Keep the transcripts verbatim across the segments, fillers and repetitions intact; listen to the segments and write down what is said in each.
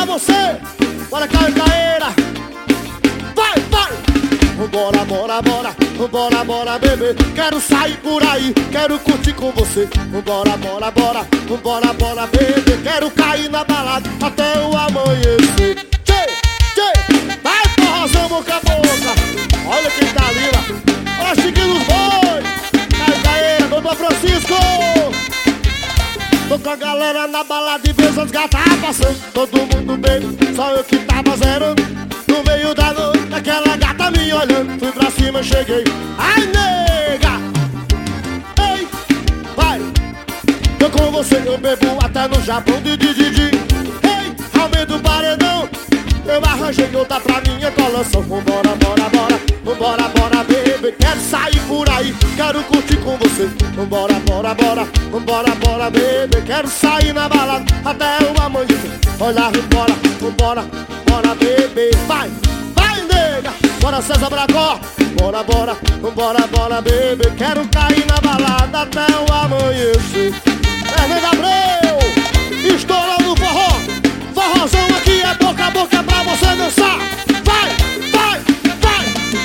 você. Bora, Caio Caeira. Vai, vai. Vambora, bora, bora. Vambora, bora, bebê. Quero sair por aí, quero curtir com você. Vambora, bora, bora. Vambora, bora, bebê. Quero cair na balada até o amanhecer. Tchê, tchê. Vai, forrozão, boca a boca. Olha quem tá ali, lá. Olha Chiquinho dos Boi. Caio Caeira, doutor Francisco. Tô com a galera na balada e vejo as gatas passando. Todo mundo bem, só eu que tava zerando. No meio da noite, aquela gata me olhando. Fui pra cima, cheguei. Ai, nega! Ei, vai! Eu com você, eu bebo até no Japão de Didi. Ei, aumenta o paredão. Eu arranjei outra pra minha coleção. Vambora, bora, bora. Vambora, bora, bebê. Quero sair por aí, quero curtir com você. Vambora, bora, bora. Vambora, bora, bebê. Quero sair na balada até o amanhecer. Olha, vambora, vambora, bora, bebê. Vai, vai, nega. Bora, César Bracó. Bora, bora, vambora, bora, bebê. Quero cair na balada até o amanhecer. Fernando Abreu, estourando no forró. Forrozão aqui é boca a boca pra você dançar. Vai, vai, vai,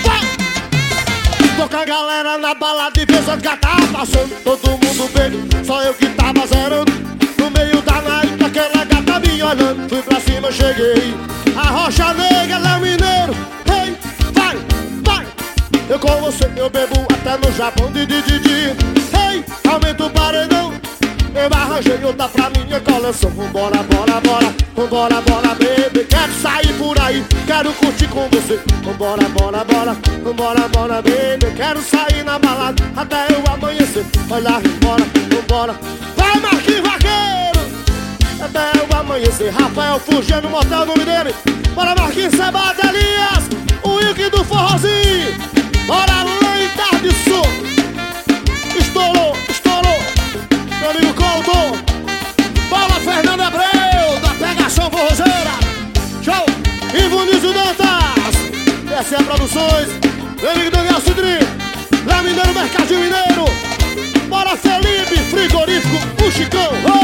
vai. Tô com a galera na balada e vejo as gatas passando. Todo mundo bem, só eu que tava zerando. No meio da night, aquela gata me olhando. Fui pra cima, cheguei. A Rocha Negra, Léo Mineiro. Ei, vai, vai. Eu com você, eu bebo até no Japão de Didi. Ei, aumenta o paredão. Eu arranjei outra pra minha coleção. Vambora, bora, bora. Vambora, bora, bebê. Quero sair por aí, quero curtir com você. Vambora, bora, bora. Vambora, bora, bebê. Quero sair na balada até o amanhecer. Olha, vambora, vambora. Vai, Marquinhos Vaqueiro. Até o amanhecer. Rafael Fugindo no motel, o nome dele. Bora, Marquinhos Sebada, Elias. O Wilk do forrozinho. Bora, Lei Tarde Sul. Estourou, estourou. Meu amigo Couto. Bola, Fernando Abreu, da Pegação Forrozeira. Show. Ivo Nísio Dantas. S A Produções. Meu amigo Daniel Cidri. Lá Mineiro, Mercadinho Mineiro. Bora, Felipe, Frigorífico, o Chicão.